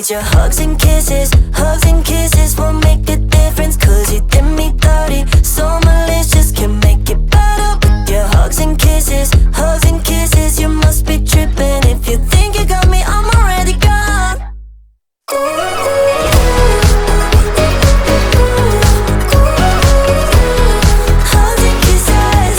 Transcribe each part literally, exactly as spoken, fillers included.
your hugs and kisses. Hugs and kisses won't make a difference, cause you did me dirty. So malicious, can make it better with your hugs and kisses. Hugs and kisses, you must be tripping if you think you got me, I'm already gone. Hugs and kisses.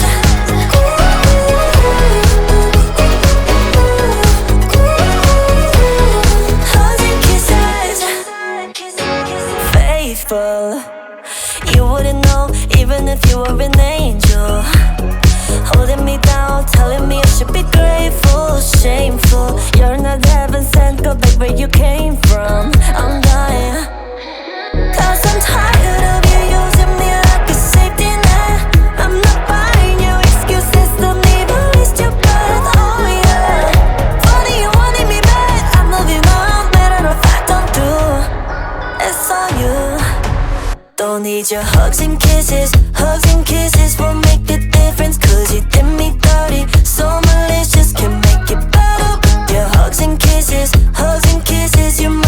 Hugs and kisses. Faithful, you wouldn't know even if you were an angel. Holding me down, telling me I should be grateful. Shameful, you're not heaven sent, go back where you came from. I'm dying, cause I'm tired of you using me like a safety net. I'm not buying your excuses, don't even waste your breath. Oh yeah, funny you wanted me back, I'm moving on, matter of fact I'm through. It's on you. Don't need your hugs and kisses. Hugs and kisses won't make the difference, cause you did me dirty. So malicious, can make it better with your hugs and kisses. Hugs and kisses, you